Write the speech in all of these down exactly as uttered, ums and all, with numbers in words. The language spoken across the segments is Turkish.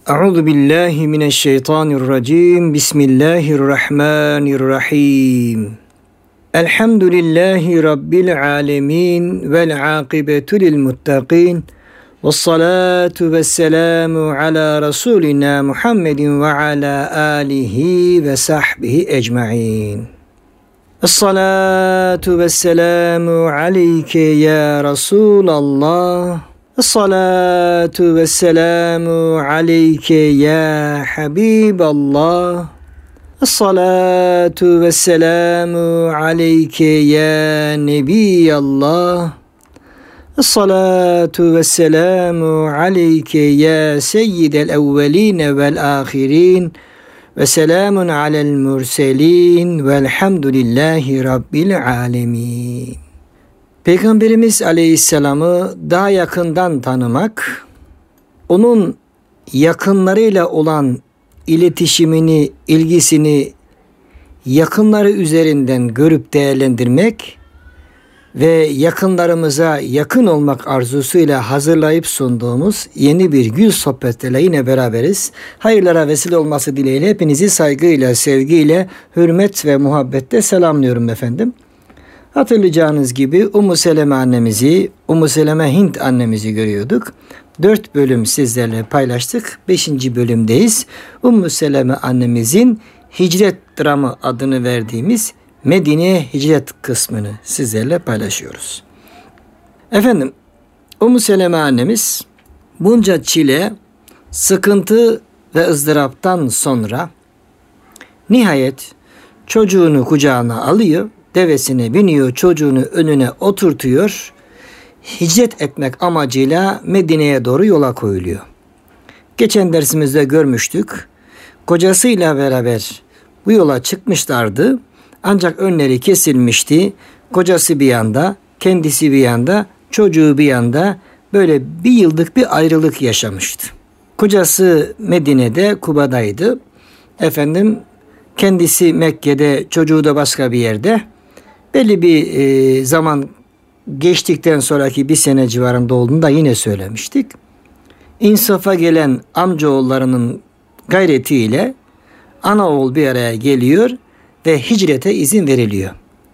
Euzu billahi mineşşeytanirracim. Bismillahirrahmanirrahim. Elhamdülillahi rabbil alamin vel akibetu lil muttaqin. Vessalatu vesselamu ala rasulina Muhammedin ve ala alihi ve sahbihi ecmaîn. Essalatu vesselamu aleyke ya Resulallah. Essalatu vesselamu aleyke ya Habiballah. Essalatu vesselamu aleyke ya Nebiyallah. Essalatu vesselamu aleyke ya Seyyidel evveline vel ahirin. Ve selamun alel murselin velhamdülillahi rabbil alemin. Peygamberimiz Aleyhisselam'ı daha yakından tanımak, onun yakınlarıyla olan iletişimini, ilgisini yakınları üzerinden görüp değerlendirmek ve yakınlarımıza yakın olmak arzusuyla hazırlayıp sunduğumuz yeni bir gül sohbetiyle yine beraberiz. Hayırlara vesile olması dileğiyle hepinizi saygıyla, sevgiyle, hürmet ve muhabbetle selamlıyorum efendim. Hatırlayacağınız gibi Ummu Seleme annemizi, Ummu Seleme Hint annemizi görüyorduk. Dört bölüm sizlerle paylaştık. Beşinci bölümdeyiz. Ummu Seleme annemizin hicret dramı adını verdiğimiz Medine'ye hicret kısmını sizlerle paylaşıyoruz. Efendim, Ummu Seleme annemiz bunca çile, sıkıntı ve ızdıraptan sonra nihayet çocuğunu kucağına alıyor, devesine biniyor, çocuğunu önüne oturtuyor, hicret etmek amacıyla Medine'ye doğru yola koyuluyor. Geçen dersimizde görmüştük, kocasıyla beraber bu yola çıkmışlardı. Ancak önleri kesilmişti. Kocası bir yanda, kendisi bir yanda, çocuğu bir yanda, böyle bir yıllık bir ayrılık yaşamıştı. Kocası Medine'de, Kuba'daydı. Efendim kendisi Mekke'de, çocuğu da başka bir yerde. Belli bir e, zaman geçtikten sonraki bir sene civarında olduğunu da yine söylemiştik. İnsafa gelen amcaoğullarının gayretiyle ana oğul bir araya geliyor ve hicrete izin veriliyor.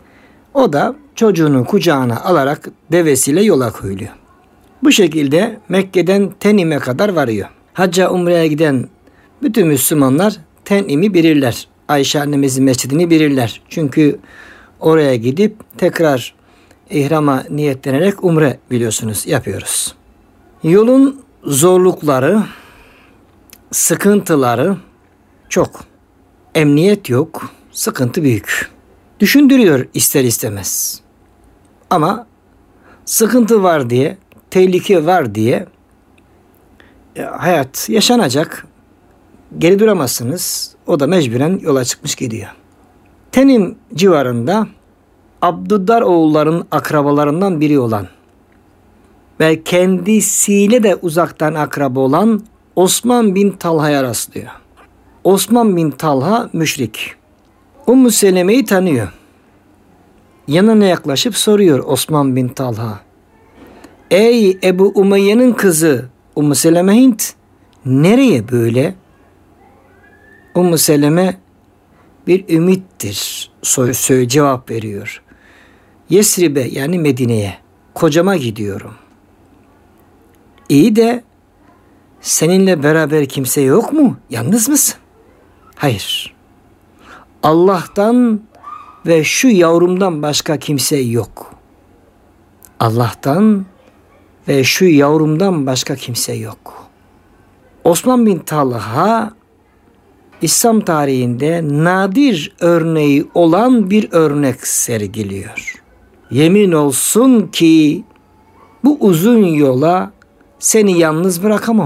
O da çocuğunu kucağına alarak devesiyle yola koyuluyor. Bu şekilde Mekke'den Tenim'e kadar varıyor. Hacca umreye giden bütün Müslümanlar Tenim'i bilirler. Ayşe annemizin mescidini bilirler. Çünkü oraya gidip tekrar ihrama niyetlenerek umre biliyorsunuz yapıyoruz. Yolun zorlukları, sıkıntıları çok. Emniyet yok. Sıkıntı büyük. Düşündürüyor ister istemez. Ama sıkıntı var diye, tehlike var diye e, hayat yaşanacak. Geri duramazsınız. O da mecburen yola çıkmış gidiyor. Tenim civarında Abdüddar oğulların akrabalarından biri olan ve kendisiyle de uzaktan akraba olan Osman bin Talha'ya rastlıyor. Osman bin Talha müşrik. Ummu Seleme'yi tanıyor. Yanına yaklaşıp soruyor Osman bin Talha. Ey Ebu Umayye'nin kızı Ummu Seleme Hint, nereye böyle? Ummu Seleme bir ümittir söyle cevap veriyor. Yesrib'e yani Medine'ye, kocama gidiyorum. İyi de seninle beraber kimse yok mu? Yalnız mısın? Hayır. Allah'tan ve şu yavrumdan başka kimse yok. Allah'tan ve şu yavrumdan başka kimse yok. Osman bin Talha İslam tarihinde nadir örneği olan bir örnek sergiliyor. Yemin olsun ki bu uzun yola seni yalnız bırakamam.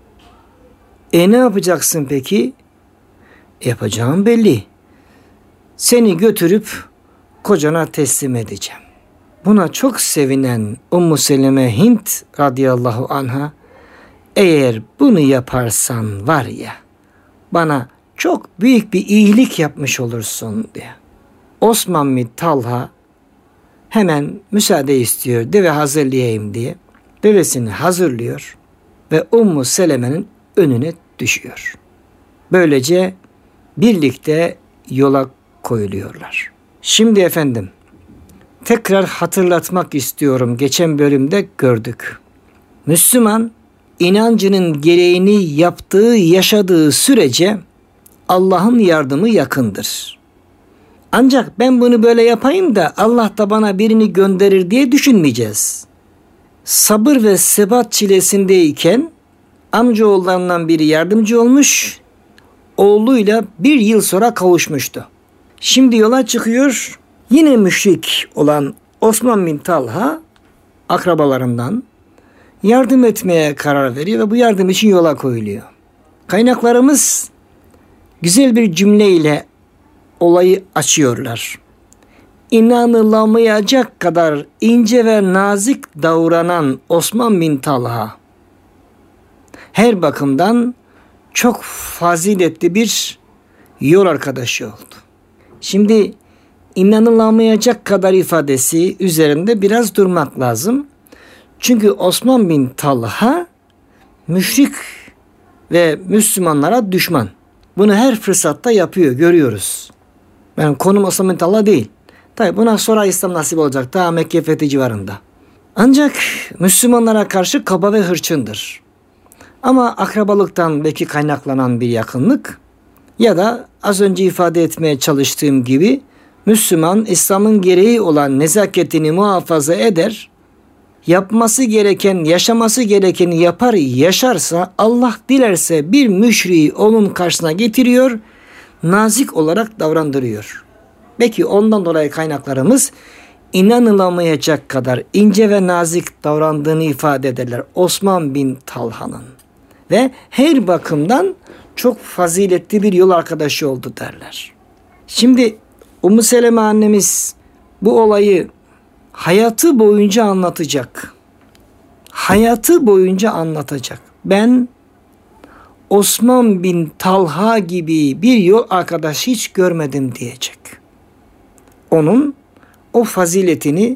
E ne yapacaksın peki? Yapacağım belli. Seni götürüp kocana teslim edeceğim. Buna çok sevinen Ummu Seleme Hint radıyallahu anha, eğer bunu yaparsan var ya, bana çok büyük bir iyilik yapmış olursun diye. Osman bin Talha hemen müsaade istiyor, deve hazırlayayım diye. Devesini hazırlıyor ve Ummu Seleme'nin önüne düşüyor. Böylece birlikte yola koyuluyorlar. Şimdi efendim tekrar hatırlatmak istiyorum. Geçen bölümde gördük. Müslüman inancının gereğini yaptığı, yaşadığı sürece Allah'ın yardımı yakındır. Ancak ben bunu böyle yapayım da Allah da bana birini gönderir diye düşünmeyeceğiz. Sabır ve sebat çilesindeyken amcaoğullarından biri yardımcı olmuş, oğluyla bir yıl sonra kavuşmuştu. Şimdi yola çıkıyor, yine müşrik olan Osman bin Talha akrabalarından yardım etmeye karar veriyor ve bu yardım için yola koyuluyor. Kaynaklarımız güzel bir cümleyle olayı açıyorlar. İnanılamayacak kadar ince ve nazik davranan Osman bin Talha her bakımdan çok faziletli bir yol arkadaşı oldu. Şimdi inanılamayacak kadar ifadesi üzerinde biraz durmak lazım. Çünkü Osman bin Talha müşrik ve Müslümanlara düşman. Bunu her fırsatta yapıyor, görüyoruz. Yani konum Osman bin Talha değil. Tabi buna sonra İslam nasip olacak. Daha Mekke fethi civarında. Ancak Müslümanlara karşı kaba ve hırçındır. Ama akrabalıktan belki kaynaklanan bir yakınlık ya da az önce ifade etmeye çalıştığım gibi Müslüman İslam'ın gereği olan nezaketini muhafaza eder, yapması gereken, yaşaması gerekeni yapar, yaşarsa Allah dilerse bir müşriği onun karşısına getiriyor, nazik olarak davrandırıyor. Belki ondan dolayı kaynaklarımız inanılamayacak kadar ince ve nazik davrandığını ifade ederler Osman bin Talha'nın. Ve her bakımdan çok faziletli bir yol arkadaşı oldu derler. Şimdi Ümmü Seleme annemiz bu olayı hayatı boyunca anlatacak. Hayatı boyunca anlatacak. Ben Osman bin Talha gibi bir yol arkadaşı hiç görmedim diyecek. Onun o faziletini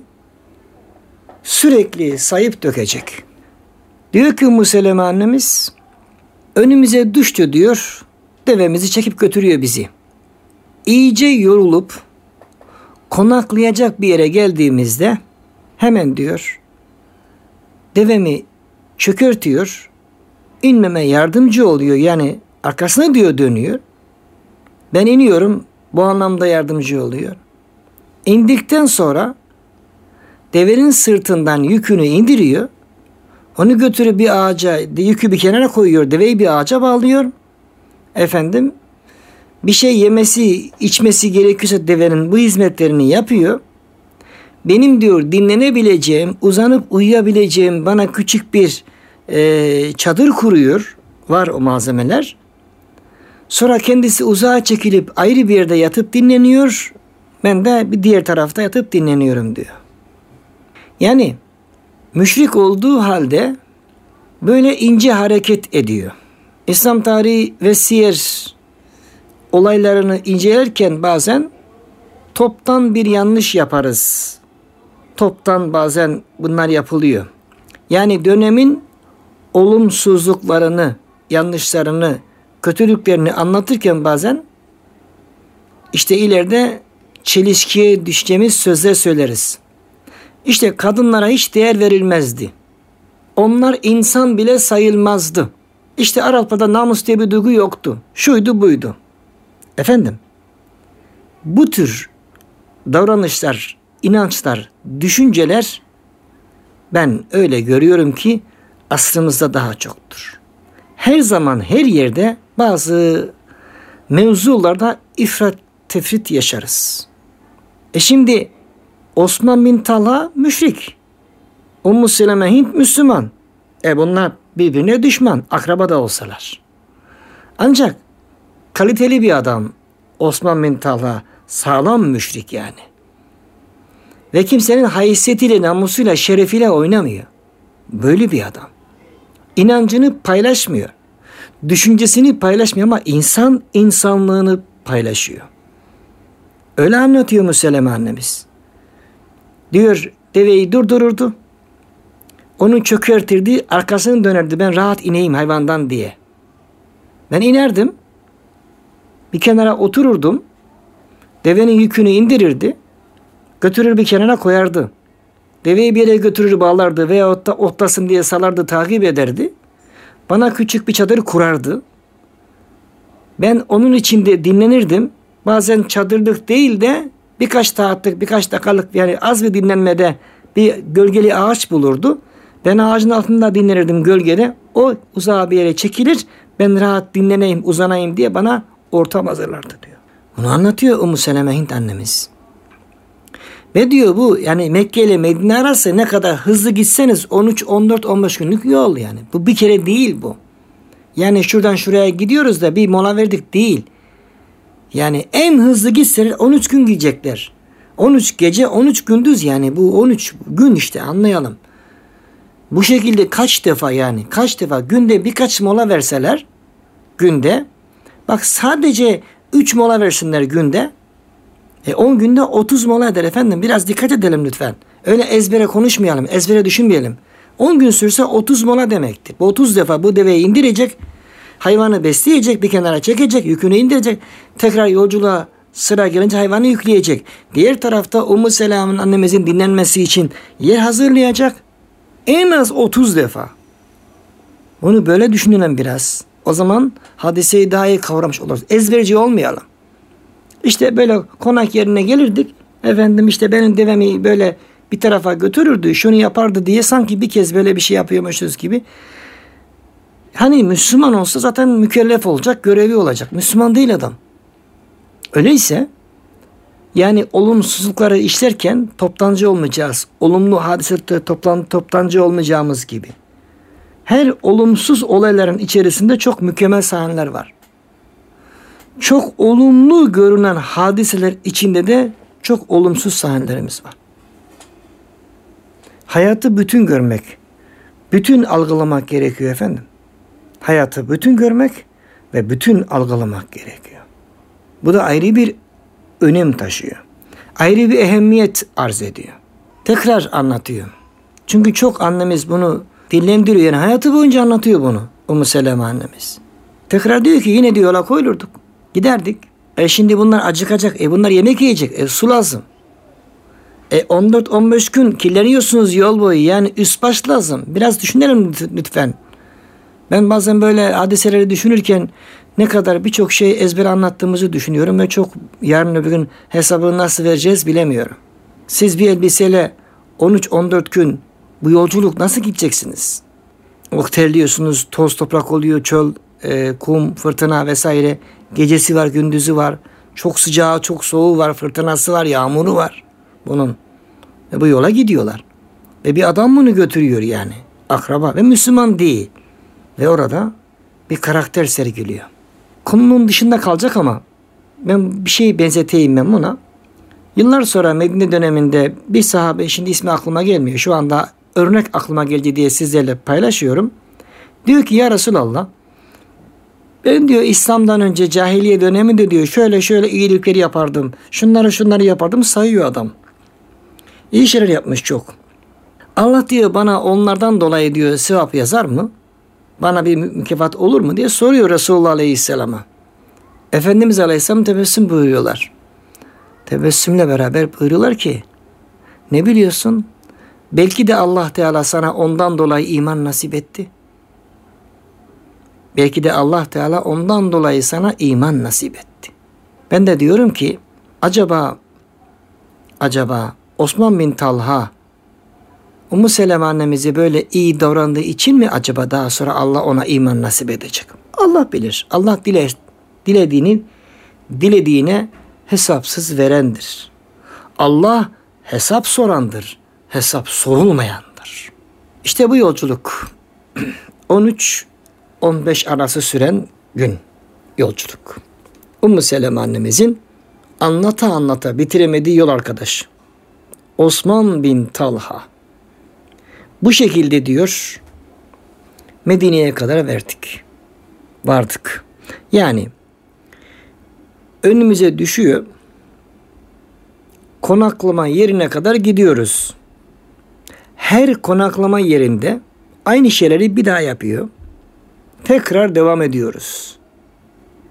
sürekli sayıp dökecek. Diyor ki Ümmü Seleme annemiz, önümüze düştü diyor, devemizi çekip götürüyor bizi. İyice yorulup konaklayacak bir yere geldiğimizde hemen diyor, devemi çökertiyor, inmeme yardımcı oluyor, yani arkasına diyor dönüyor. Ben iniyorum, bu anlamda yardımcı oluyor. İndikten sonra devenin sırtından yükünü indiriyor. Onu götürüp bir ağaca, yükü bir kenara koyuyor. Deveyi bir ağaca bağlıyor. Efendim bir şey yemesi, içmesi gerekiyorsa devenin bu hizmetlerini yapıyor. Benim diyor dinlenebileceğim, uzanıp uyuyabileceğim bana küçük bir e, çadır kuruyor. Var o malzemeler. Sonra kendisi uzağa çekilip ayrı bir yerde yatıp dinleniyor. Ben de bir diğer tarafta yatıp dinleniyorum diyor. Yani müşrik olduğu halde böyle ince hareket ediyor. İslam tarihi ve siyer olaylarını incelerken bazen toptan bir yanlış yaparız. Toptan bazen bunlar yapılıyor. Yani dönemin olumsuzluklarını, yanlışlarını, kötülüklerini anlatırken bazen işte ileride çelişkiye düşeceğimiz sözler söyleriz. İşte kadınlara hiç değer verilmezdi. Onlar insan bile sayılmazdı. İşte Arap'ta namus diye bir duygu yoktu. Şuydu buydu. Efendim, bu tür davranışlar, inançlar, düşünceler ben öyle görüyorum ki asrımızda daha çoktur. Her zaman her yerde bazı mevzularda ifrat tefrit yaşarız. E şimdi Osman bin Talha müşrik. Ümmü Seleme Hint Müslüman. E bunlar birbirine düşman, akraba da olsalar. Ancak kaliteli bir adam Osman bin Talha, sağlam müşrik yani. Ve kimsenin haysiyetiyle, namusuyla, şerefiyle oynamıyor. Böyle bir adam. İnancını paylaşmıyor. Düşüncesini paylaşmıyor ama insan insanlığını paylaşıyor. Öyle anlatıyor Ümmü Seleme annemiz. Diyor deveyi durdururdu. Onu çökertirdi, arkasını dönerdi. Ben rahat ineyim hayvandan diye. Ben inerdim. Bir kenara otururdum. Devenin yükünü indirirdi. Götürür bir kenara koyardı. Deveyi bir yere götürür bağlardı veya otta, otlasın diye salardı, takip ederdi. Bana küçük bir çadır kurardı. Ben onun içinde dinlenirdim. Bazen çadırlık değil de birkaç saatlik, birkaç dakikalık yani az bir dinlenmede bir gölgeli ağaç bulurdu. Ben ağacın altında dinlenirdim gölgede. O uzağa bir yere çekilir. Ben rahat dinleneyim, uzanayım diye bana ortam hazırlardı diyor. Bunu anlatıyor Ümmü Seleme Hint annemiz. Ve diyor bu yani Mekke ile Medine arası ne kadar hızlı gitseniz on üç, on dört, on beş günlük yol yani. Bu bir kere değil bu. Yani şuradan şuraya gidiyoruz da bir mola verdik değil. Yani en hızlı gitseler on üç gün gidecekler. on üç gece, on üç gündüz yani bu on üç gün işte anlayalım. Bu şekilde kaç defa yani kaç defa günde birkaç mola verseler günde bak sadece üç mola versinler günde e on günde otuz mola eder efendim. Biraz dikkat edelim lütfen. Öyle ezbere konuşmayalım, ezbere düşünmeyelim. on gün sürse otuz mola demektir. Bu otuz defa bu deveyi indirecek, hayvanı besleyecek, bir kenara çekecek, yükünü indirecek, tekrar yolculuğa sıra gelince hayvanı yükleyecek. Diğer tarafta Ümmü Selam'ın annemizin dinlenmesi için yer hazırlayacak. En az otuz defa. Bunu böyle düşünelim biraz. O zaman hadiseyi daha iyi kavramış oluruz. Ezberci olmayalım. İşte böyle konak yerine gelirdik. Efendim işte benim devemi böyle bir tarafa götürürdü, şunu yapardı diye sanki bir kez böyle bir şey yapıyormuşuz gibi. Hani Müslüman olsa zaten mükellef olacak, görevi olacak. Müslüman değil adam. Öyleyse yani olumsuzlukları işlerken toptancı olmayacağız. Olumlu hadisette toplan, toptancı olmayacağımız gibi. Her olumsuz olayların içerisinde çok mükemmel sahneler var. Çok olumlu görünen hadiseler içinde de çok olumsuz sahnelerimiz var. Hayatı bütün görmek, bütün algılamak gerekiyor efendim. Hayatı bütün görmek ve bütün algılamak gerekiyor. Bu da ayrı bir önem taşıyor. Ayrı bir ehemmiyet arz ediyor. Tekrar anlatıyor. Çünkü çok annemiz bunu dillendiriyor. Yani hayatı boyunca anlatıyor bunu Ümmü Seleme annemiz. Tekrar diyor ki yine diyor yola koyulurduk. Giderdik. E şimdi bunlar acıkacak. E bunlar yemek yiyecek. E su lazım. E on dört on beş gün kirleniyorsunuz yol boyu. Yani üst baş lazım. Biraz düşünelim lütfen. Ben bazen böyle hadiseleri düşünürken ne kadar birçok şey ezber anlattığımızı düşünüyorum ve çok yarın öbür gün hesabını nasıl vereceğiz bilemiyorum. Siz bir elbiseyle on üç on dört gün bu yolculuk nasıl gideceksiniz? O terliyorsunuz, toz toprak oluyor, çöl, e, kum, fırtına vesaire. Gecesi var, gündüzü var. Çok sıcağı, çok soğuğu var, fırtınası var, yağmuru var bunun. Ve bu yola gidiyorlar. Ve bir adam bunu götürüyor yani. Akraba ve Müslüman değil. Ve orada bir karakter sergiliyor. Konunun dışında kalacak ama ben bir şey benzeteyim ben buna. Yıllar sonra Medine döneminde bir sahabe, şimdi ismi aklıma gelmiyor. Şu anda örnek aklıma geldi diye sizlerle paylaşıyorum. Diyor ki ya Resulallah, ben diyor İslam'dan önce cahiliye döneminde diyor şöyle şöyle iyilikleri yapardım. Şunları şunları yapardım, sayıyor adam. İyi şeyler yapmış çok. Allah diyor bana onlardan dolayı diyor sevap yazar mı? Bana bir mükafat olur mu diye soruyor Resulullah Aleyhisselam'a. Efendimiz Aleyhisselam tebessüm buyuruyorlar. Tebessümle beraber buyuruyorlar ki ne biliyorsun? Belki de Allah Teala sana ondan dolayı iman nasip etti. Belki de Allah Teala ondan dolayı sana iman nasip etti. Ben de diyorum ki acaba acaba Osman bin Talha Ümmü Seleme annemize böyle iyi davrandığı için mi acaba daha sonra Allah ona iman nasip edecek? Allah bilir. Allah dile, dilediğini dilediğine hesapsız verendir. Allah hesap sorandır. Hesap sorulmayandır. İşte bu yolculuk on üç on beş arası süren gün yolculuk. Ümmü Seleme annemizin anlata anlata bitiremediği yol arkadaş Osman bin Talha. Bu şekilde diyor Medine'ye kadar verdik. Vardık. Yani önümüze düşüyor. Konaklama yerine kadar gidiyoruz. Her konaklama yerinde aynı şeyleri bir daha yapıyor. Tekrar devam ediyoruz.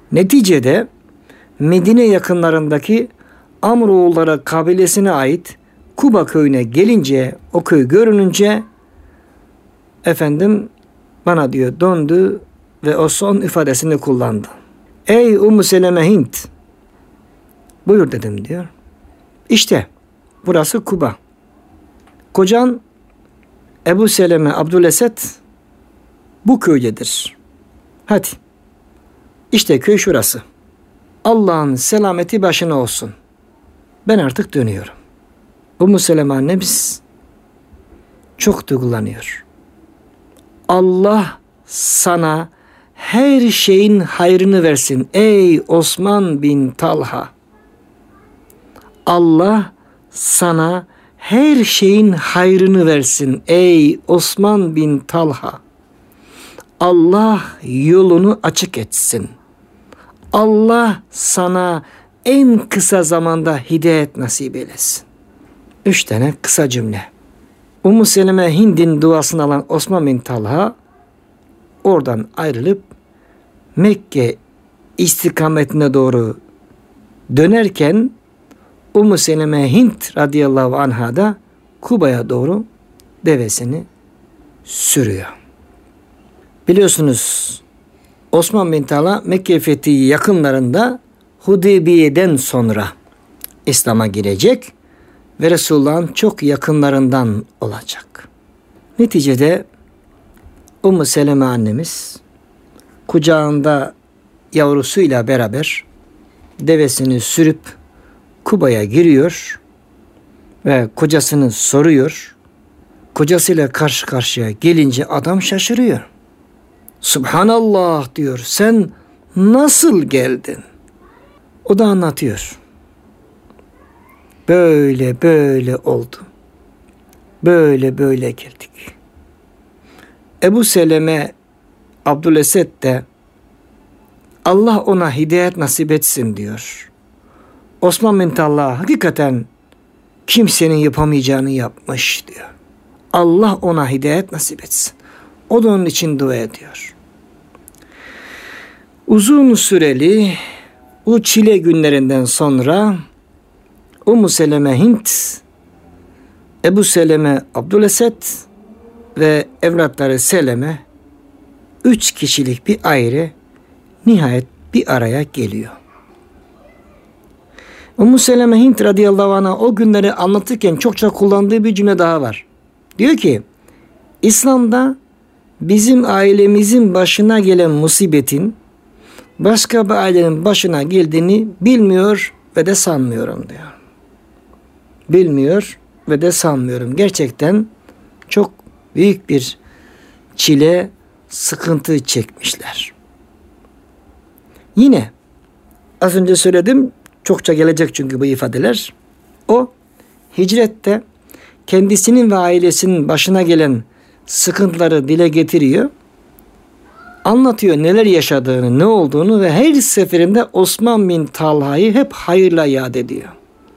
Neticede Medine yakınlarındaki Amroğulları kabilesine ait Kuba köyüne gelince, o köy görününce efendim bana diyor döndü ve o son ifadesini kullandı. Ey Ümmü Seleme Hint, buyur dedim diyor. İşte burası Kuba. Kocan Ebu Seleme Abdülesed bu köydedir. Hadi. İşte köy şurası. Allah'ın selameti başına olsun. Ben artık dönüyorum. Ümmü Seleme annemiz çok duygulanıyor. Allah sana her şeyin hayrını versin ey Osman bin Talha. Allah sana her şeyin hayrını versin ey Osman bin Talha. Allah yolunu açık etsin. Allah sana en kısa zamanda hidayet nasip eylesin. Üç tane kısa cümle. Ümmü Seleme Hind'in duasını alan Osman bin Talha oradan ayrılıp Mekke istikametine doğru dönerken Ümmü Seleme Hint radıyallahu anha da Kuba'ya doğru devesini sürüyor. Biliyorsunuz Osman bin Talha Mekke fethi yakınlarında Hudeybiye'den sonra İslam'a girecek ve Resulullah'ın çok yakınlarından olacak. Neticede Ümmü Seleme annemiz kucağında yavrusuyla beraber devesini sürüp Kuba'ya giriyor ve kocasını soruyor. Kocasıyla karşı karşıya gelince adam şaşırıyor. Subhanallah diyor, sen nasıl geldin? O da anlatıyor. Böyle böyle oldu. Böyle böyle geldik. Ebu Seleme Abdülesed de Allah ona hidayet nasip etsin diyor. Osman bin Talha hakikaten kimsenin yapamayacağını yapmış diyor. Allah ona hidayet nasip etsin. O da onun için dua ediyor. Uzun süreli o çile günlerinden sonra Ümmü Seleme Hint, Ebu Seleme Abdülesed ve evlatları Seleme üç kişilik bir aile nihayet bir araya geliyor. Ümmü Seleme Hint radıyallahu anh'a o günleri anlatırken çokça kullandığı bir cümle daha var. Diyor ki, İslam'da bizim ailemizin başına gelen musibetin başka bir ailenin başına geldiğini bilmiyor ve de sanmıyorum diyor. Bilmiyor ve de sanmıyorum. Gerçekten çok büyük bir çile, sıkıntı çekmişler. Yine az önce söyledim, çokça gelecek çünkü bu ifadeler. O hicrette kendisinin ve ailesinin başına gelen sıkıntıları dile getiriyor. Anlatıyor neler yaşadığını, ne olduğunu ve her seferinde Osman bin Talha'yı hep hayırla yad ediyor.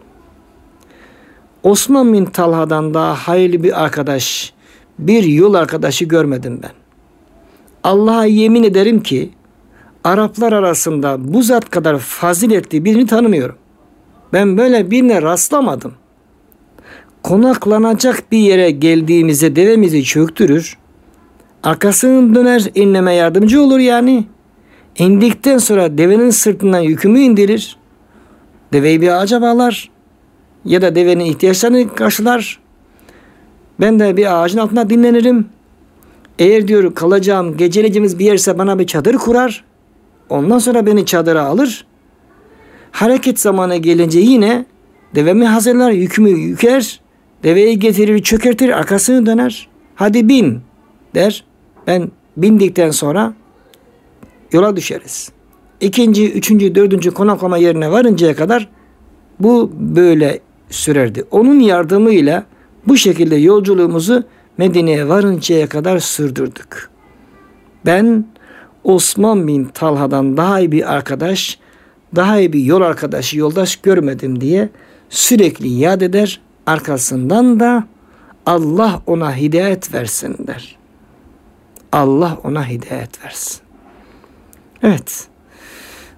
Osman bin Talha'dan daha hayırlı bir arkadaş, bir yol arkadaşı görmedim ben. Allah'a yemin ederim ki Araplar arasında bu zat kadar faziletli birini tanımıyorum. Ben böyle birine rastlamadım. Konaklanacak bir yere geldiğimizde devemizi çöktürür, arkasını döner, inmeme yardımcı olur yani. İndikten sonra devenin sırtından yükümü indirir, deveyi bir ağaca bağlar ya da devenin ihtiyaçlarını karşılar. Ben de bir ağacın altında dinlenirim. Eğer diyor kalacağım, geceleceğimiz bir yerse bana bir çadır kurar. Ondan sonra beni çadıra alır. Hareket zamanı gelince yine devemi hazırlar, yükümü yüker, deveyi getirir, çökertir, arkasını döner. Hadi bin der. Ben bindikten sonra yola düşeriz. İkinci, üçüncü, dördüncü konaklama yerine varıncaya kadar bu böyle sürerdi. Onun yardımıyla bu şekilde yolculuğumuzu Medine'ye varıncaya kadar sürdürdük. Ben Osman bin Talha'dan daha iyi bir arkadaş, daha iyi bir yol arkadaşı, yoldaş görmedim diye sürekli yad eder. Arkasından da Allah ona hidayet versin der. Allah ona hidayet versin. Evet.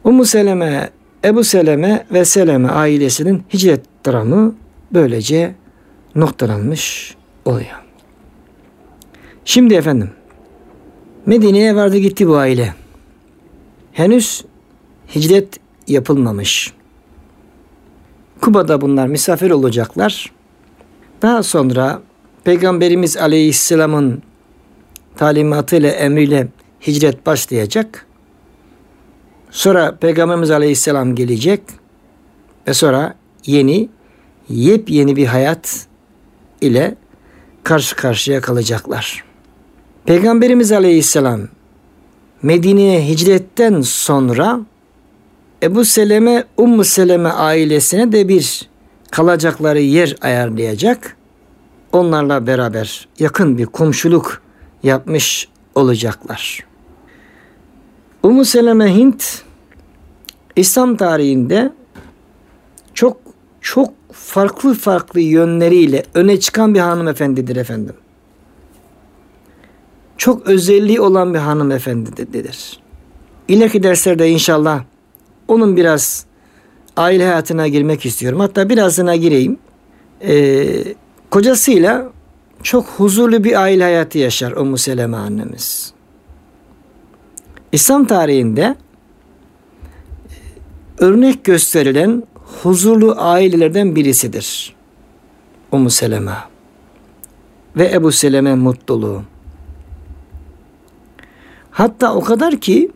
Ummu Seleme, Ebu Seleme ve Seleme ailesinin hicret dramı böylece noktalanmış oluyor. Şimdi efendim, Medine'ye vardı gitti bu aile. Henüz hicret yapılmamış. Kuba'da bunlar misafir olacaklar. Daha sonra Peygamberimiz Aleyhisselam'ın talimatıyla, emriyle hicret başlayacak. Sonra Peygamberimiz Aleyhisselam gelecek ve sonra yeni, yepyeni bir hayat ile karşı karşıya kalacaklar. Peygamberimiz Aleyhisselam Medine'ye hicretten sonra Ebu Seleme, Ummu Seleme ailesine de bir kalacakları yer ayarlayacak. Onlarla beraber yakın bir komşuluk yapmış olacaklar. Ummu Seleme Hint İslam tarihinde çok çok farklı farklı yönleriyle öne çıkan bir hanımefendidir efendim. Çok özelliği olan bir hanımefendidir. İleriki derslerde inşallah onun biraz aile hayatına girmek istiyorum. Hatta birazına gireyim. Ee, kocasıyla çok huzurlu bir aile hayatı yaşar Ummu Seleme annemiz. İslam tarihinde örnek gösterilen huzurlu ailelerden birisidir Ummu Seleme ve Ebu Seleme mutluluğu. Hatta o kadar ki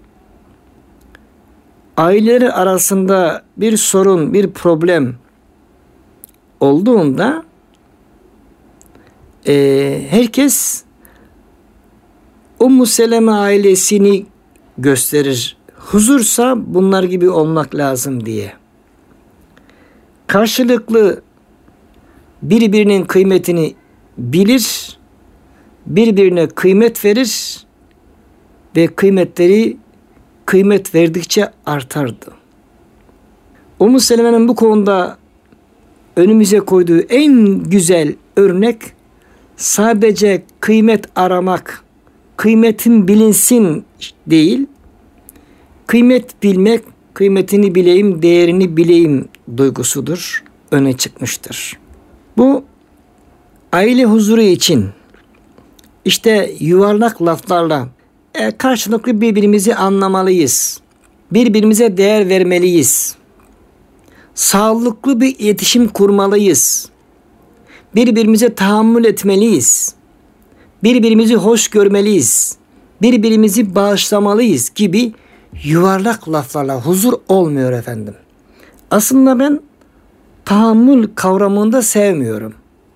aileleri arasında bir sorun, bir problem olduğunda e, herkes Ummu Seleme ailesini gösterir. Huzursa bunlar gibi olmak lazım diye. Karşılıklı birbirinin kıymetini bilir, birbirine kıymet verir ve kıymetleri kıymet verdikçe artardı. Ummu Seleme'nin bu konuda önümüze koyduğu en güzel örnek sadece kıymet aramak, kıymetin bilinsin değil, kıymet bilmek, kıymetini bileyim, değerini bileyim duygusudur, öne çıkmıştır. Bu aile huzuru için işte yuvarlak laflarla e, karşılıklı birbirimizi anlamalıyız. Birbirimize değer vermeliyiz. Sağlıklı bir iletişim kurmalıyız. Birbirimize tahammül etmeliyiz. Birbirimizi hoş görmeliyiz. Birbirimizi bağışlamalıyız gibi yuvarlak laflarla huzur olmuyor efendim. Aslında ben tahammül kavramını da sevmiyorum.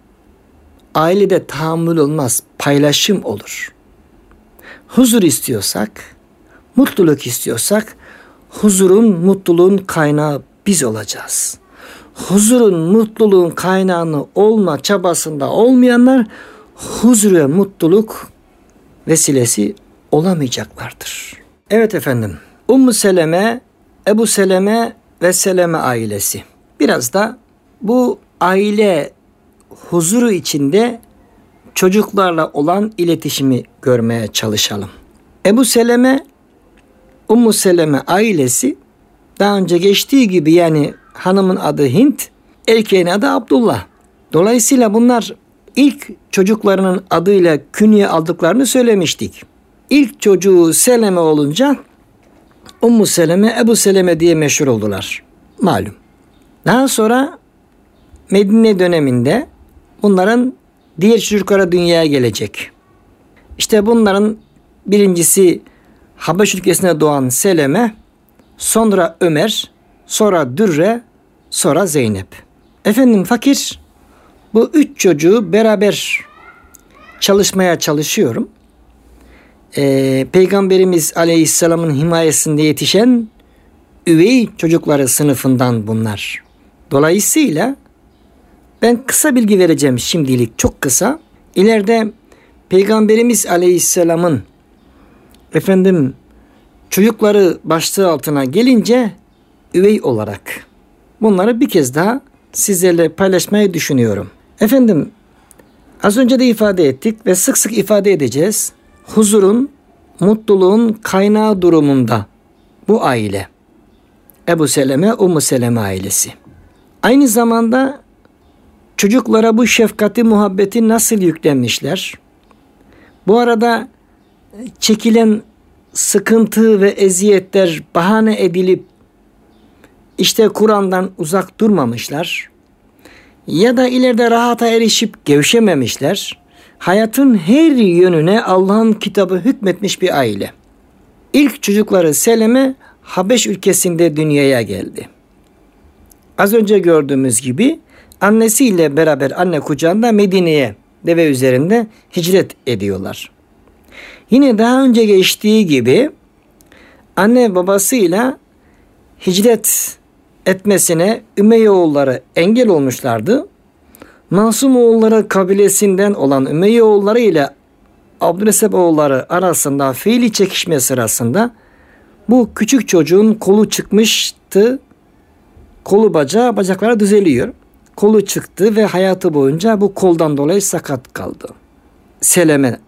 Ailede tahammül olmaz, paylaşım olur. Huzur istiyorsak, mutluluk istiyorsak, huzurun, mutluluğun kaynağı biz olacağız. Huzurun, mutluluğun kaynağını olma çabasında olmayanlar huzur ve mutluluk vesilesi olamayacaklardır. Evet efendim, Ummu Seleme, Ebu Seleme ve Seleme ailesi. Biraz da bu aile huzuru içinde çocuklarla olan iletişimi görmeye çalışalım. Ebu Seleme, Ummu Seleme ailesi daha önce geçtiği gibi, yani hanımın adı Hint, erkeğin adı Abdullah. Dolayısıyla bunlar ilk çocuklarının adıyla künye aldıklarını söylemiştik. İlk çocuğu Seleme olunca Ummu Seleme, Ebu Seleme diye meşhur oldular. Malum. Daha sonra Medine döneminde bunların diğer çocuklara dünyaya gelecek. İşte bunların birincisi Habeş ülkesine doğan Seleme, sonra Ömer, sonra Dürre, sonra Zeynep. Efendim fakir bu üç çocuğu beraber çalışmaya çalışıyorum. Ee, Peygamberimiz Aleyhisselam'ın himayesinde yetişen üvey çocukları sınıfından bunlar. Dolayısıyla ben kısa bilgi vereceğim şimdilik, çok kısa. İleride Peygamberimiz Aleyhisselam'ın efendim çocukları başlığı altına gelince üvey olarak bunları bir kez daha sizlerle paylaşmayı düşünüyorum. Efendim az önce de ifade ettik ve sık sık ifade edeceğiz. Huzurun, mutluluğun kaynağı durumunda bu aile. Ebu Seleme, Ummu Seleme ailesi. Aynı zamanda çocuklara bu şefkati, muhabbeti nasıl yüklenmişler? Bu arada çekilen sıkıntı ve eziyetler bahane edilip işte Kur'an'dan uzak durmamışlar. Ya da ileride rahata erişip gevşememişler. Hayatın her yönüne Allah'ın kitabı hükmetmiş bir aile. İlk çocukları Seleme Habeş ülkesinde dünyaya geldi. Az önce gördüğümüz gibi annesiyle beraber anne kucağında Medine'ye deve üzerinde hicret ediyorlar. Yine daha önce geçtiği gibi anne babasıyla hicret etmesine Ümeyye oğulları engel olmuşlardı. Masum oğulları kabilesinden olan Ümeyye oğulları ile Abdüleseb oğulları arasında fiili çekişme sırasında bu küçük çocuğun kolu çıkmıştı. Kolu bacağı, bacakları düzeliyor. Kolu çıktı ve hayatı boyunca bu koldan dolayı sakat kaldı. Seleme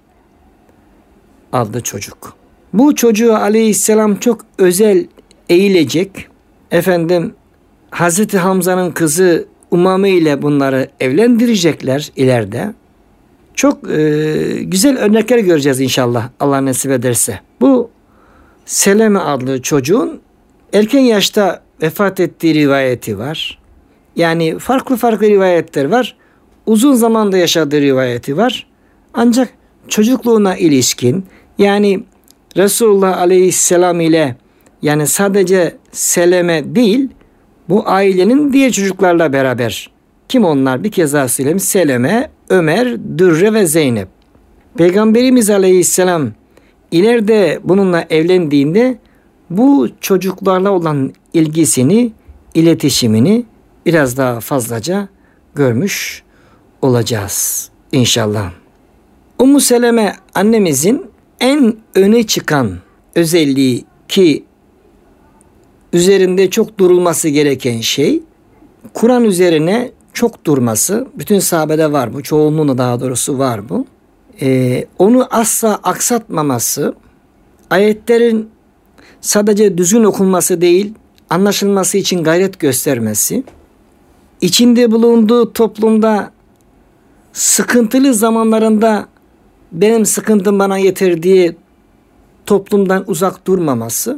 adlı çocuk. Bu çocuğu aleyhisselam çok özel eğilecek. Efendim Hazreti Hamza'nın kızı Umame ile bunları evlendirecekler ileride. Çok e, güzel örnekler göreceğiz inşallah Allah nasip ederse. Bu Seleme adlı çocuğun erken yaşta vefat ettiği rivayeti var. Yani farklı farklı rivayetler var. Uzun zamanda yaşadığı rivayeti var. Ancak çocukluğuna ilişkin yani Resulullah Aleyhisselam ile yani sadece Seleme değil bu ailenin diğer çocuklarla beraber. Kim onlar? Bir kez daha söyleyeyim. Seleme, Ömer, Dürre ve Zeynep. Peygamberimiz Aleyhisselam ileride bununla evlendiğinde bu çocuklarla olan ilgisini, iletişimini biraz daha fazlaca görmüş olacağız inşallah. Ummu Seleme annemizin en öne çıkan özelliği ki üzerinde çok durulması gereken şey Kur'an üzerine çok durması. Bütün sahabede var bu. Çoğunluğunda daha doğrusu var bu. Ee, onu asla aksatmaması, ayetlerin sadece düzgün okunması değil, anlaşılması için gayret göstermesi, içinde bulunduğu toplumda sıkıntılı zamanlarında benim sıkıntım bana yeter diye toplumdan uzak durmaması,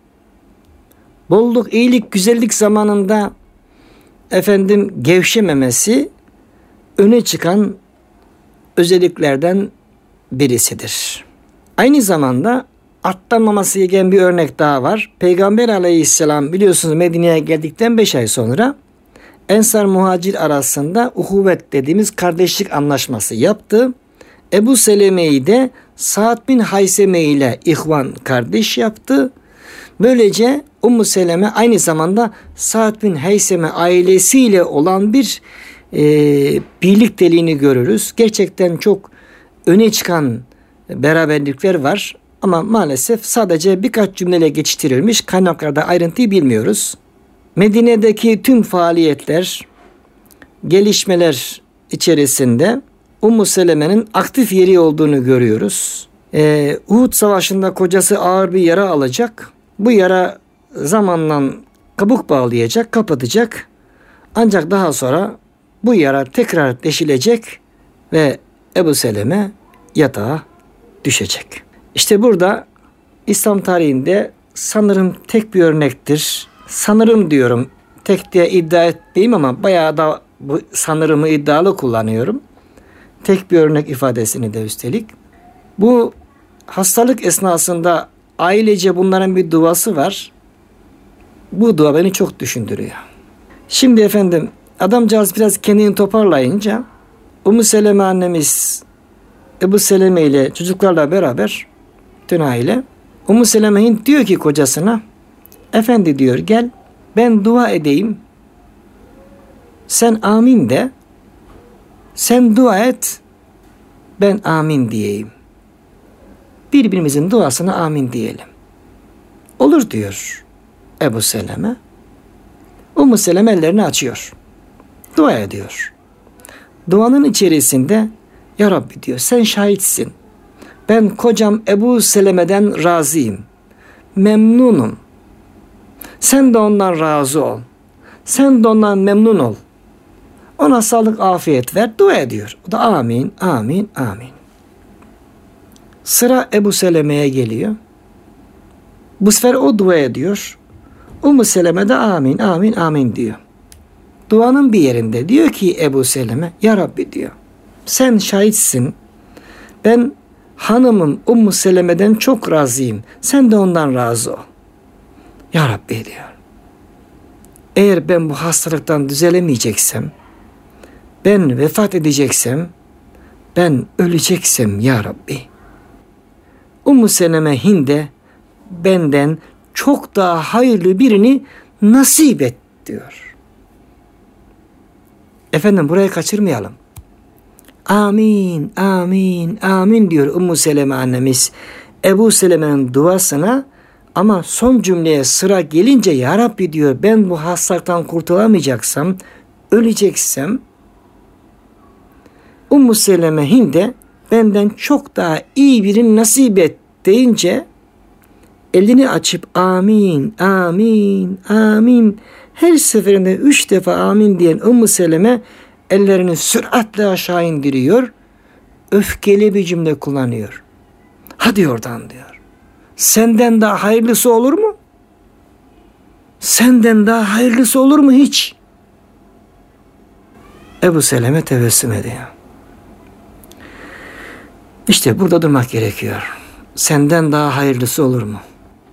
bolluk, iyilik, güzellik zamanında efendim gevşememesi öne çıkan özelliklerden birisidir. Aynı zamanda atlanmaması gereken bir örnek daha var. Peygamber Aleyhisselam biliyorsunuz Medine'ye geldikten beş ay sonra Ensar Muhacir arasında uhuvvet dediğimiz kardeşlik anlaşması yaptı. Ebu Seleme'yi de Sa'd bin Hayseme ile ihvan kardeş yaptı. Böylece Ummu Seleme aynı zamanda Sa'd bin Hayseme ailesiyle olan bir e, birlikteliğini görürüz. Gerçekten çok öne çıkan beraberlikler var. Ama maalesef sadece birkaç cümleyle geçiştirilmiş. Kaynaklarda ayrıntıyı bilmiyoruz. Medine'deki tüm faaliyetler, gelişmeler içerisinde Ummu Seleme'nin aktif yeri olduğunu görüyoruz. Ee, Uhud Savaşı'nda kocası ağır bir yara alacak. Bu yara zamanla kabuk bağlayacak, kapatacak. Ancak daha sonra bu yara tekrar deşilecek ve Ebu Seleme yatağa düşecek. İşte burada İslam tarihinde sanırım tek bir örnektir. Sanırım diyorum, tek diye iddia etmeyeyim ama bayağı da bu sanırımı iddialı kullanıyorum. Tek bir örnek ifadesini de üstelik. Bu hastalık esnasında ailece bunların bir duası var. Bu dua beni çok düşündürüyor. Şimdi efendim adamcağız biraz kendini toparlayınca Ummu Seleme annemiz Ebu Seleme ile çocuklarla beraber bütün aile Ummu Seleme diyor ki kocasına, efendi diyor gel ben dua edeyim, sen amin de, sen dua et, ben amin diyeyim. Birbirimizin duasına amin diyelim. Olur diyor Ebu Seleme. Ummu Seleme ellerini açıyor. Dua ediyor. Duanın içerisinde ya Rabbi diyor sen şahitsin. Ben kocam Ebu Seleme'den razıyım. Memnunum. Sen de ondan razı ol. Sen de ondan memnun ol. Ona sağlık, afiyet ver. Dua ediyor. O da amin, amin, amin. Sıra Ebu Seleme'ye geliyor. Bu sefer o dua ediyor. Ümmü Seleme de amin, amin, amin diyor. Duanın bir yerinde diyor ki Ebu Seleme, ya Rabbi diyor, sen şahitsin. Ben hanımım Ümmü Seleme'den çok razıyım. Sen de ondan razı ol. Ya Rabbi diyor. Eğer ben bu hastalıktan düzelemeyeceksem, ben vefat edeceksem, ben öleceksem ya Rabbi, Ümmü Seleme Hind'e benden çok daha hayırlı birini nasip et diyor. Efendim burayı kaçırmayalım. Amin, amin, amin diyor Ümmü Seleme annemiz Ebu Seleme'nin duasına, ama son cümleye sıra gelince ya Rabbi diyor, ben bu hastalıktan kurtulamayacaksam, öleceksem, Ümmü Seleme Hind'e benden çok daha iyi birini nasip et deyince elini açıp amin, amin, amin, her seferinde üç defa amin diyen Ümmü Seleme ellerini süratle aşağı indiriyor. Öfkeli bir cümle kullanıyor. Hadi oradan diyor. Senden daha hayırlısı olur mu? Senden daha hayırlısı olur mu hiç? Ebu Seleme tebessüm ediyor. İşte burada durmak gerekiyor. Senden daha hayırlısı olur mu?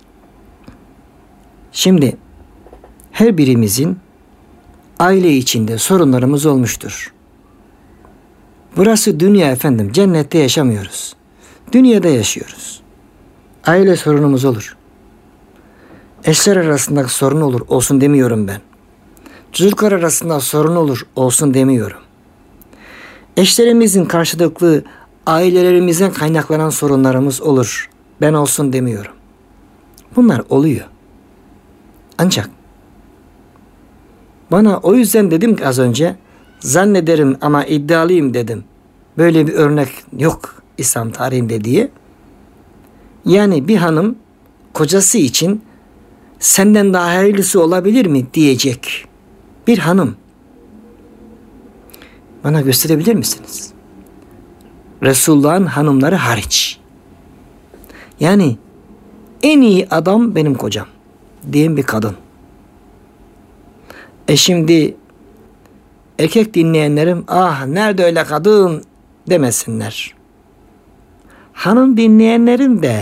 Şimdi her birimizin aile içinde sorunlarımız olmuştur. Burası dünya efendim. Cennette yaşamıyoruz. Dünyada yaşıyoruz. Aile sorunumuz olur. Eşler arasındaki sorun olur. Olsun demiyorum ben. Çocuklar arasında sorun olur. Olsun demiyorum. Eşlerimizin karşılıklı ailelerimizden kaynaklanan sorunlarımız olur. Ben olsun demiyorum. Bunlar oluyor. Ancak bana o yüzden dedim ki az önce, zannederim ama iddialıyım dedim. Böyle bir örnek yok İslam tarihinde diye. Yani bir hanım kocası için senden daha hayırlısı olabilir mi diyecek bir hanım. Bana gösterebilir misiniz? Resulullah'ın hanımları hariç. Yani en iyi adam benim kocam diyen bir kadın. E şimdi erkek dinleyenlerim ah nerede öyle kadın demesinler. Hanım dinleyenlerim de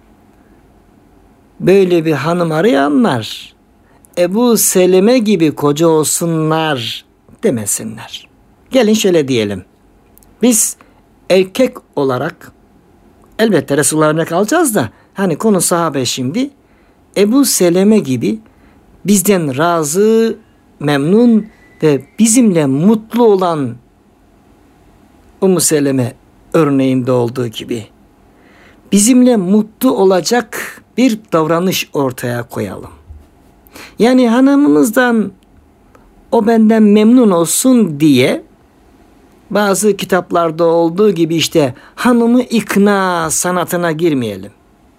böyle bir hanım arayanlar Ebu Seleme gibi koca olsunlar demesinler. Gelin şöyle diyelim. Biz erkek olarak elbette Resulullah'a örnek alacağız da hani konu sahabe şimdi, Ebu Seleme gibi bizden razı, memnun ve bizimle mutlu olan Ümmü Seleme örneğinde olduğu gibi bizimle mutlu olacak bir davranış ortaya koyalım. Yani hanımımızdan o benden memnun olsun diye bazı kitaplarda olduğu gibi işte hanımı ikna sanatına girmeyelim.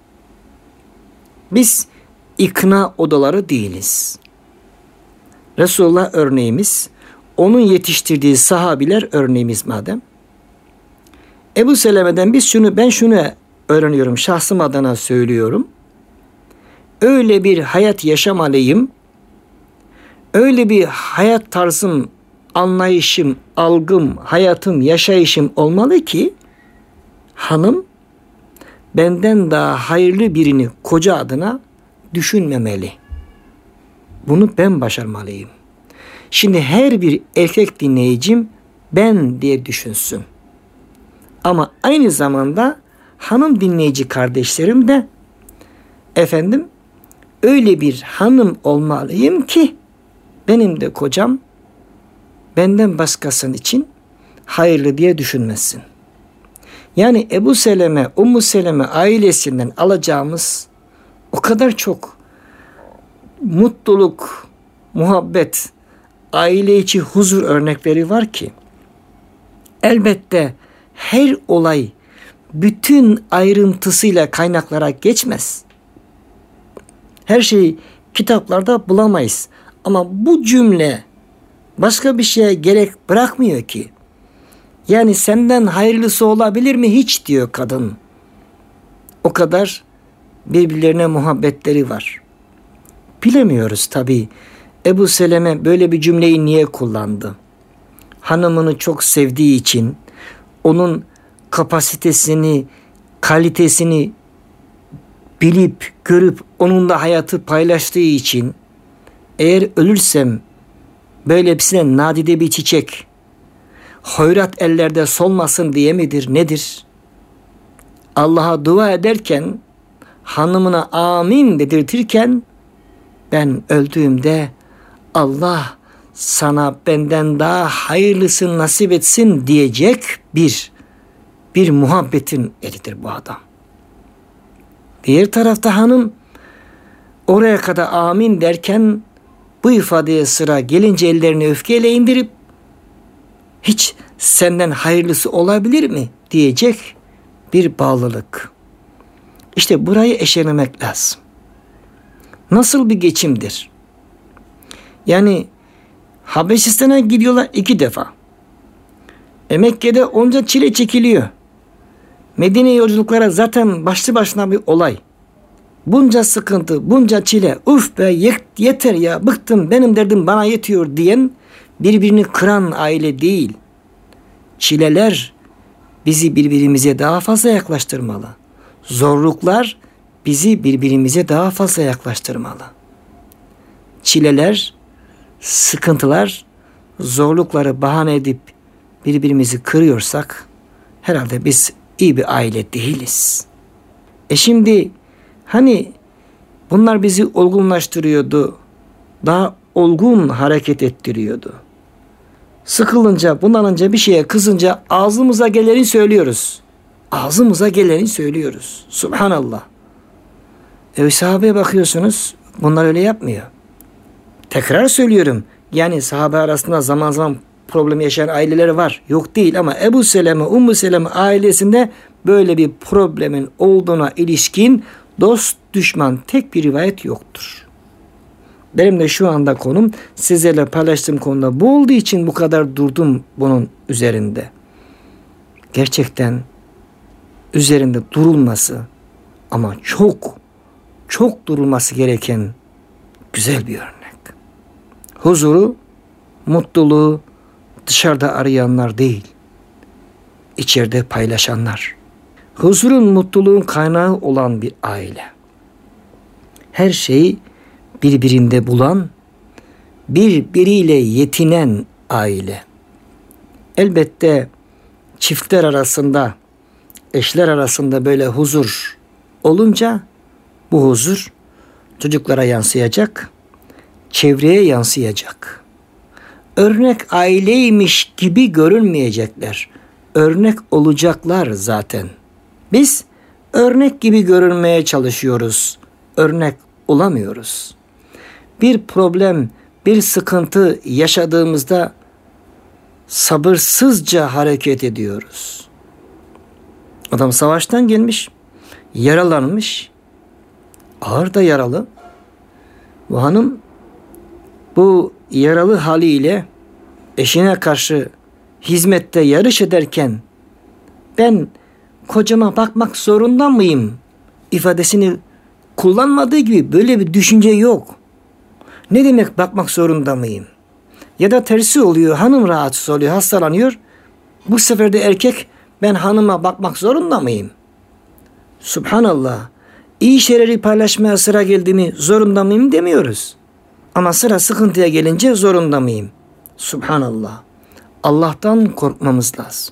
Biz ikna odaları değiliz. Resulullah örneğimiz, onun yetiştirdiği sahabiler örneğimiz madem. Ebu Seleme'den biz şunu, ben şunu öğreniyorum, şahsım adına söylüyorum. Öyle bir hayat yaşamalıyım, öyle bir hayat tarzım, anlayışım, algım, hayatım, yaşayışım olmalı ki hanım benden daha hayırlı birini koca adına düşünmemeli. Bunu ben başarmalıyım. Şimdi her bir erkek dinleyicim ben diye düşünsün. Ama aynı zamanda hanım dinleyici kardeşlerim de efendim öyle bir hanım olmalıyım ki benim de kocam benden başkasının için hayırlı diye düşünmesin. Yani Ebu Seleme, Ümmü Seleme ailesinden alacağımız o kadar çok mutluluk, muhabbet, aile içi huzur örnekleri var ki elbette her olay bütün ayrıntısıyla kaynaklara geçmez. Her şey kitaplarda bulamayız. Ama bu cümle başka bir şeye gerek bırakmıyor ki. Yani senden hayırlısı olabilir mi hiç diyor kadın. O kadar birbirlerine muhabbetleri var. Bilemiyoruz tabii. Ebu Seleme böyle bir cümleyi niye kullandı? Hanımını çok sevdiği için, onun kapasitesini, kalitesini bilip, görüp onunla hayatı paylaştığı için, eğer ölürsem böyle hepsine nadide bir çiçek, hoyrat ellerde solmasın diye midir, nedir? Allah'a dua ederken, hanımına amin dedirtirken, ben öldüğümde Allah sana benden daha hayırlısını nasip etsin diyecek bir bir muhabbetin eridir bu adam. Diğer tarafta hanım oraya kadar amin derken bu ifadeye sıra gelince ellerini öfkeyle indirip hiç senden hayırlısı olabilir mi diyecek bir bağlılık. İşte burayı eşelemek lazım. Nasıl bir geçimdir? Yani Habeşistan'a gidiyorlar iki defa. E Mekke'de onca çile çekiliyor. Medine yolculuklara zaten başlı başına bir olay. Bunca sıkıntı, bunca çile, uf be yeter ya, bıktım, benim derdim bana yetiyor diyen birbirini kıran aile değil. Çileler bizi birbirimize daha fazla yaklaştırmalı. Zorluklar bizi birbirimize daha fazla yaklaştırmalı. Çileler, sıkıntılar, zorlukları bahane edip birbirimizi kırıyorsak herhalde biz iyi bir aile değiliz. E şimdi hani bunlar bizi olgunlaştırıyordu, daha olgun hareket ettiriyordu. Sıkılınca, bunalınca, bir şeye kızınca ağzımıza geleni söylüyoruz. Ağzımıza geleni söylüyoruz. Subhanallah. E sahabeye bakıyorsunuz, bunlar öyle yapmıyor. Tekrar söylüyorum. Yani sahabe arasında zaman zaman problem yaşayan aileler var. Yok değil ama Ebu Seleme, Ummu Seleme ailesinde böyle bir problemin olduğuna ilişkin dost düşman tek bir rivayet yoktur. Benim de şu anda konum sizlerle paylaştığım konuda bu olduğu için bu kadar durdum bunun üzerinde. Gerçekten üzerinde durulması ama çok çok durulması gereken güzel bir örnek. Huzuru, mutluluğu dışarıda arayanlar değil, içeride paylaşanlar. Huzurun, mutluluğun kaynağı olan bir aile. Her şeyi birbirinde bulan, birbiriyle yetinen aile. Elbette çiftler arasında, eşler arasında böyle huzur olunca bu huzur çocuklara yansıyacak, çevreye yansıyacak. Örnek aileymiş gibi görünmeyecekler. Örnek olacaklar zaten. Biz örnek gibi görünmeye çalışıyoruz. Örnek olamıyoruz. Bir problem, bir sıkıntı yaşadığımızda sabırsızca hareket ediyoruz. Adam savaştan gelmiş, yaralanmış, ağır da yaralı. Bu hanım bu yaralı haliyle eşine karşı hizmette yarış ederken ben kocama bakmak zorunda mıyım ifadesini kullanmadığı gibi böyle bir düşünce yok. Ne demek bakmak zorunda mıyım? Ya da tersi oluyor, hanım rahatsız oluyor, hastalanıyor. Bu sefer de erkek ben hanıma bakmak zorunda mıyım? Subhanallah. İyi şeyleri paylaşmaya sıra geldi mi zorunda mıyım demiyoruz. Ama sıra sıkıntıya gelince zorunda mıyım? Subhanallah. Allah'tan korkmamız lazım.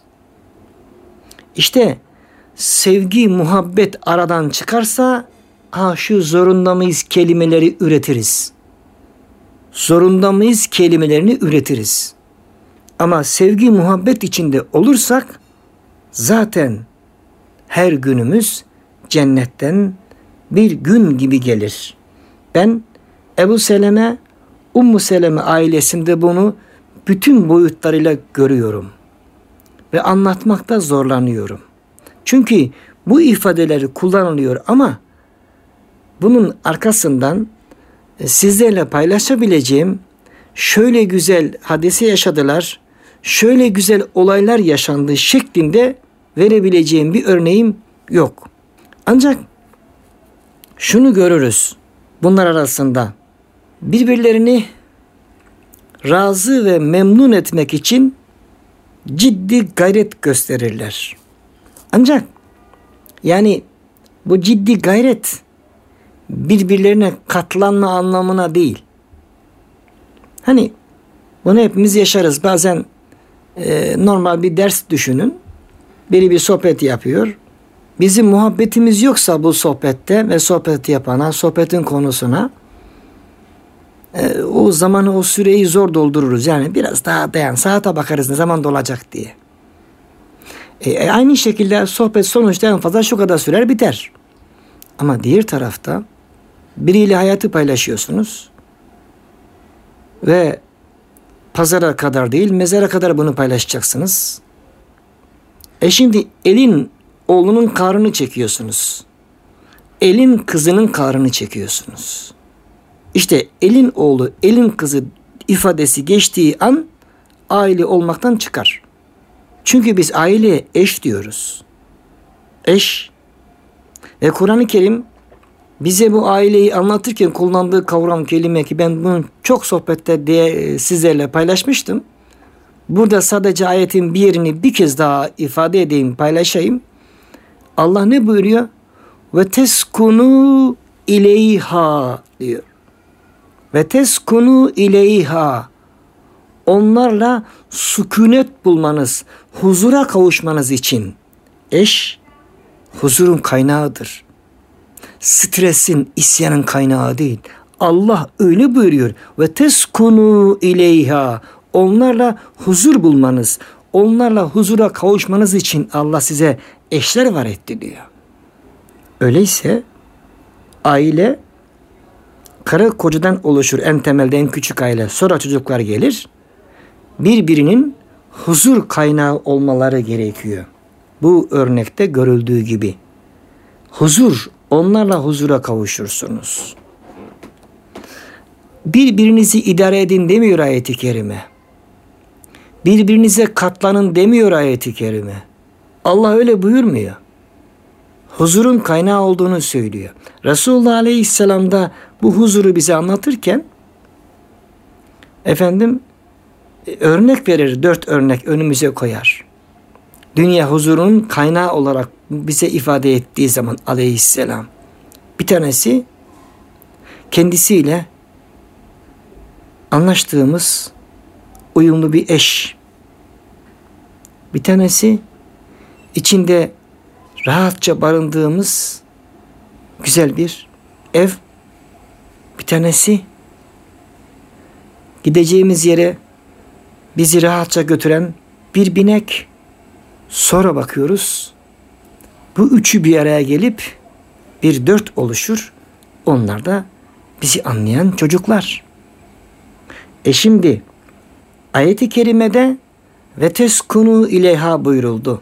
İşte sevgi, muhabbet aradan çıkarsa ha şu zorunda mıyız kelimeleri üretiriz. Zorunda mıyız kelimelerini üretiriz. Ama sevgi, muhabbet içinde olursak zaten her günümüz cennetten bir gün gibi gelir. Ben Ebu Seleme, Ummu Seleme ailesinde bunu bütün boyutlarıyla görüyorum. Ve anlatmakta zorlanıyorum. Çünkü bu ifadeleri kullanılıyor ama bunun arkasından sizlerle paylaşabileceğim şöyle güzel hadise yaşadılar, şöyle güzel olaylar yaşandı şeklinde verebileceğim bir örneğim yok. Ancak şunu görürüz bunlar arasında, birbirlerini razı ve memnun etmek için ciddi gayret gösterirler. Ancak yani bu ciddi gayret birbirlerine katlanma anlamına değil. Hani bunu hepimiz yaşarız. Bazen e, normal bir ders düşünün. Biri bir sohbet yapıyor. Bizim muhabbetimiz yoksa bu sohbette ve sohbeti yapana, sohbetin konusuna e, o zamanı, o süreyi zor doldururuz. Yani biraz daha dayan, saate bakarız ne zaman dolacak diye. E, aynı şekilde sohbet sonuçta en fazla şu kadar sürer, biter. Ama diğer tarafta biriyle hayatı paylaşıyorsunuz ve pazara kadar değil, mezara kadar bunu paylaşacaksınız. E şimdi elin oğlunun kahrını çekiyorsunuz. Elin kızının kahrını çekiyorsunuz. İşte elin oğlu, elin kızı ifadesi geçtiği an aile olmaktan çıkar. Çünkü biz aileye eş diyoruz. Eş. Ve Kur'an-ı Kerim bize bu aileyi anlatırken kullandığı kavram, kelime ki ben bunu çok sohbette diye sizlerle paylaşmıştım. Burada sadece ayetin bir yerini bir kez daha ifade edeyim, paylaşayım. Allah ne buyuruyor? Ve teskunu ileyha diyor. Ve teskunu ileyha. Onlarla sükunet bulmanız, huzura kavuşmanız için eş huzurun kaynağıdır. Stresin, isyanın kaynağı değil. Allah öyle buyuruyor. Ve teskunu ileyha. Onlarla huzur bulmanız, onlarla huzura kavuşmanız için Allah size eşler var etti diyor. Öyleyse aile karı kocadan oluşur, en temelde en küçük aile. Sonra çocuklar gelir. Birbirinin huzur kaynağı olmaları gerekiyor. Bu örnekte görüldüğü gibi. Huzur, onlarla huzura kavuşursunuz. Birbirinizi idare edin demiyor ayet-i kerime. Birbirinize katlanın demiyor ayet-i kerime. Allah öyle buyurmuyor. Huzurun kaynağı olduğunu söylüyor. Resulullah Aleyhisselam da bu huzuru bize anlatırken efendim örnek verir, dört örnek önümüze koyar. Dünya huzurun kaynağı olarak bize ifade ettiği zaman Aleyhisselam. Bir tanesi kendisiyle anlaştığımız uyumlu bir eş. Bir tanesi içinde rahatça barındığımız güzel bir ev. Bir tanesi gideceğimiz yere bizi rahatça götüren bir binek. Sonra bakıyoruz bu üçü bir araya gelip bir dört oluşur. Onlar da bizi anlayan çocuklar. E şimdi ayet-i kerimede ve teskunu ileyha buyuruldu.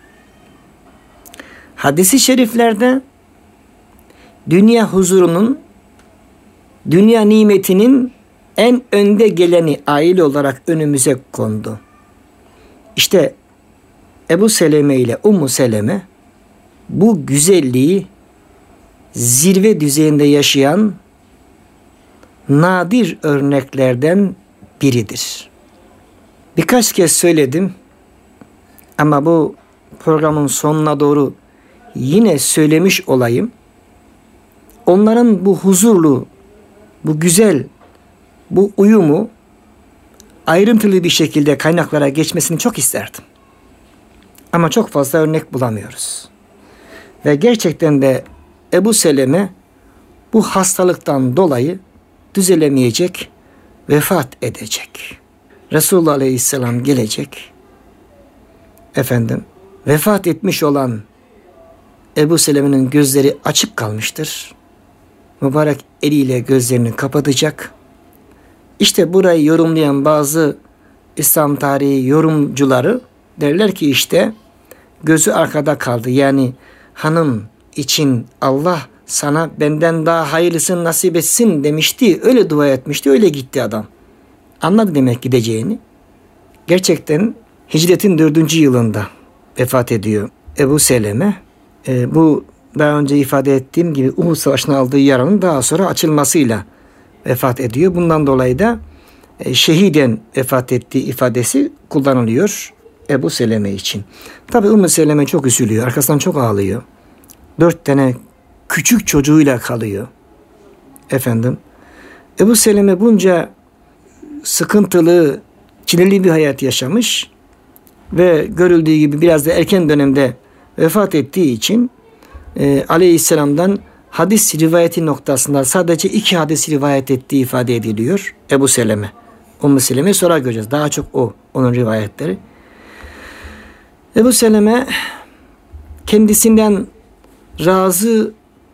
Hadis-i şeriflerde dünya huzurunun, dünya nimetinin en önde geleni aile olarak önümüze kondu. İşte Ebu Seleme ile Ummu Seleme bu güzelliği zirve düzeyinde yaşayan nadir örneklerden biridir. Birkaç kez söyledim ama bu programın sonuna doğru yine söylemiş olayım. Onların bu huzurlu, bu güzel, bu uyumu ayrıntılı bir şekilde kaynaklara geçmesini çok isterdim. Ama çok fazla örnek bulamıyoruz. Ve gerçekten de Ebu Seleme bu hastalıktan dolayı düzelemeyecek, vefat edecek. Resulullah Aleyhisselam gelecek. Efendim, vefat etmiş olan Ebu Seleme'nin gözleri açık kalmıştır. Mübarek eliyle gözlerini kapatacak. İşte burayı yorumlayan bazı İslam tarihi yorumcuları derler ki işte gözü arkada kaldı. Yani hanım için Allah sana benden daha hayırlısını nasip etsin demişti. Öyle dua etmişti. Öyle gitti adam. Anladı demek gideceğini. Gerçekten hicretin dördüncü yılında vefat ediyor Ebu Seleme. E, bu daha önce ifade ettiğim gibi Uhud Savaşı'nda aldığı yaranın daha sonra açılmasıyla vefat ediyor. Bundan dolayı da e, şehiden vefat ettiği ifadesi kullanılıyor Ebu Seleme için. Tabi Ümmü Seleme çok üzülüyor. Arkasından çok ağlıyor. Dört tane küçük çocuğuyla kalıyor. Efendim. Ebu Seleme bunca sıkıntılı, çileli bir hayat yaşamış ve görüldüğü gibi biraz da erken dönemde vefat ettiği için e, Aleyhisselam'dan hadis rivayeti noktasında sadece iki hadis rivayet ettiği ifade ediliyor Ebu Seleme. Ümmü Seleme sonra göreceğiz. Daha çok o, onun rivayetleri. Ebu Seleme kendisinden razı,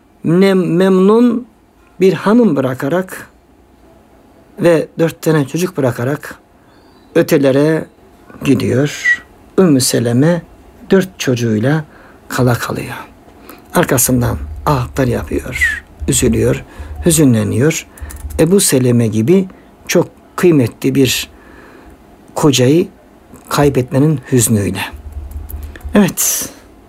memnun bir hanım bırakarak ve dört tane çocuk bırakarak ötelere gidiyor. Ümmü Seleme dört çocuğuyla kala kalıyor. Arkasından ahlar yapıyor, üzülüyor, hüzünleniyor. Ebu Seleme gibi çok kıymetli bir kocayı kaybetmenin hüznüyle. Evet,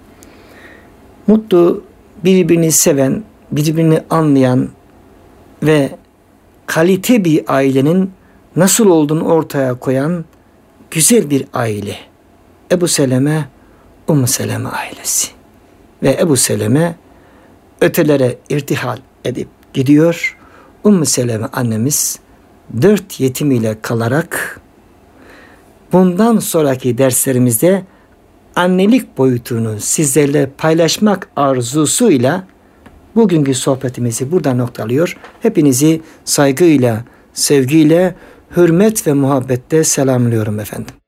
mutlu, birbirini seven, birbirini anlayan ve kalite bir ailenin nasıl olduğunu ortaya koyan güzel bir aile. Ebu Seleme, Ümmü Seleme ailesi. Ve Ebu Seleme ötelere irtihal edip gidiyor. Ümmü Seleme annemiz dört yetimiyle kalarak bundan sonraki derslerimizde annelik boyutunu sizlerle paylaşmak arzusuyla bugünkü sohbetimizi burada noktalıyor. Hepinizi saygıyla, sevgiyle, hürmet ve muhabbetle selamlıyorum efendim.